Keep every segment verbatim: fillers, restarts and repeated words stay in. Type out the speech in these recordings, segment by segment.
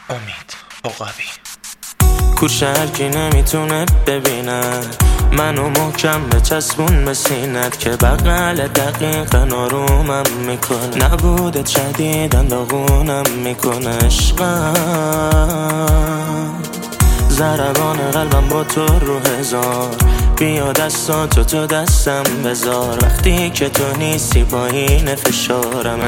امید عقابی. کوچکی نمیتونه ببینه منو محکم به چسبون به سینت که بغل دقیقا آرومم میکنه، نبودت شدیدن داغونم میکنه. عشقم ضربان قلبم با تو رو هزار، بیا دستاتو تو دستم بذار، وقتی که تو نیستی پایین فشارم.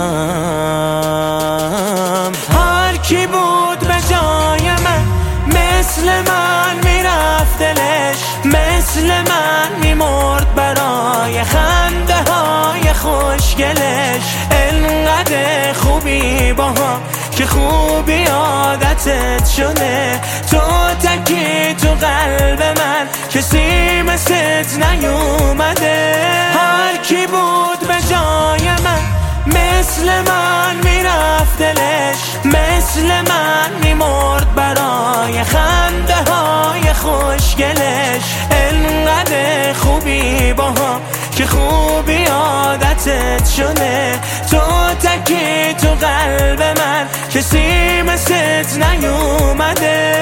عشقم هر کی بود به جای من مثل من میرفت دلش، مثل من میمرد برای خنده های خوشگلش. انقدر خوبی با هم که خوبی عادتت شده، تو تکی تو قلب من کسی مثلت نیومده. هر کی بود به جای من مثل من میرفت دلش، مثل من میمرد برای خنده های خوشگلش. انقدر خوبی با هم که خوبی عادتت شده، تو تکی تو قلب من کسی مثلت نیومده.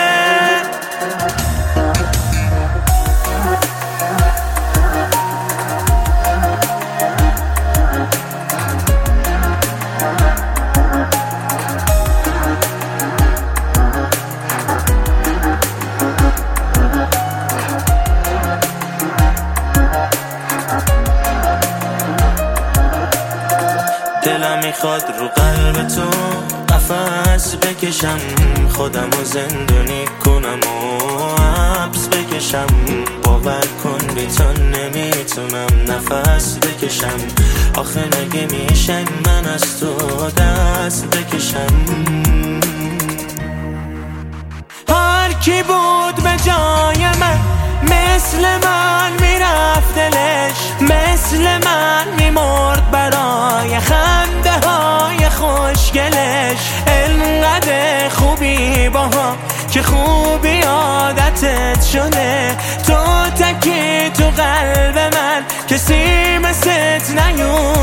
دلم میخواد رو قلب تو قفس بکشم، خودم رو زندانی کنم و حبس بکشم. باور کن بی تو نمیتونم نفس بکشم، آخه نگه میشه من از تو دست بکشم. هر کی بود به جای من مثل من میرفت دلش، مثل من میمرد برای خنده های خوشگلش. انقدر خوبی با هم که خوبی عادتت شده، تو تکی تو قلب من کسی مثلت نیومده.